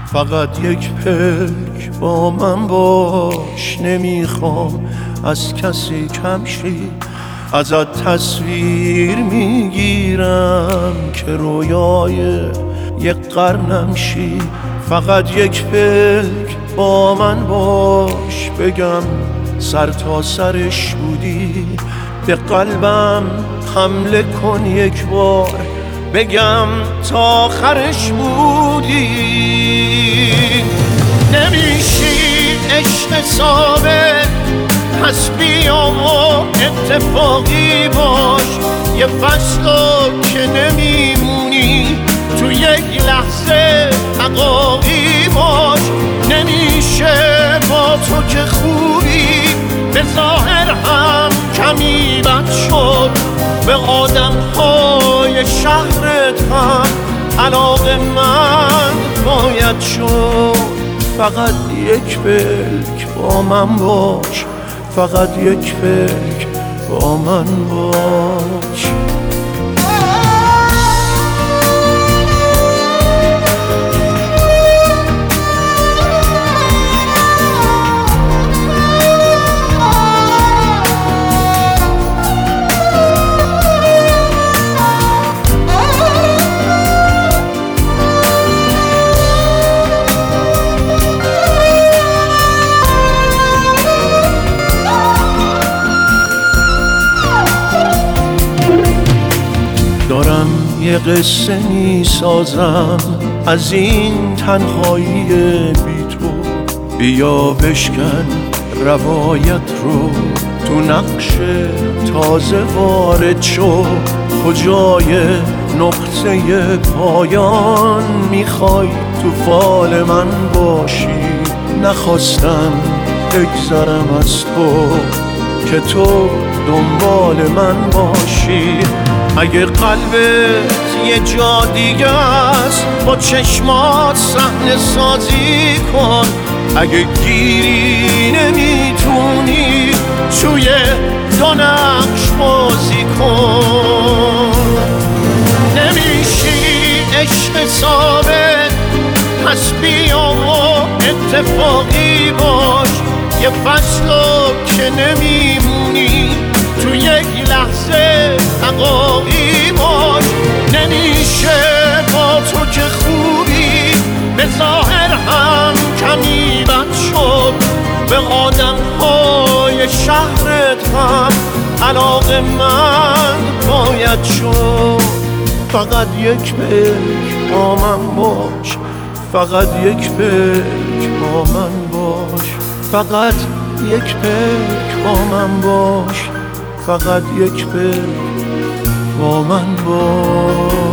فقط یک پلک با من باش. نمیخوام از کسی کم شی، ازت تصویر میگیرم که رویای یک قرنم شی. فقط یک پلک با من باش، بگم سر تا سرش بودی. به قلبم حمله کن یک بار، بگم تا آخرش بودی. نمیشی عشق ثابت، پس بیا و اتفاقی باش. یه فصلو که نمیمونی، تو یک لحظه حقاقی باش. نمیشه با تو که خوبی، به ظاهر هم کمی بد شد. به آدم‌های شهرت هم علاقه من باید شد. فقط یک پلک با من باش، فقط یک پلک با من باش. دارم یه قصه می سازم از این تنهایی بی تو. بیا بشکن روایت رو، تو نقش تازه وارد شو. کجای نقطه پایان میخوای تو فال من باشی؟ نخواستم بگذرم از تو که تو دنبال من باشی. اگه قلبت یه جا دیگه است، با چشمات صحنه سازی کن. اگه گیری نمیتونی، توی دو نقش بازی کن. نمیشی عشق ثابت، پس بیا و اتفاقی باش. یه فصلو که نمیمونی، تو یک لحظه حقاقی باش. نمیشه با تو که خوبی، به ظاهر هم کمی بد شد. به آدم‌های شهرت هم علاقه من باید شد. فقط یک پلک با من باش، فقط یک پلک با من باش. فقط یک پلک با من باش، فقط یک پلک با من باش.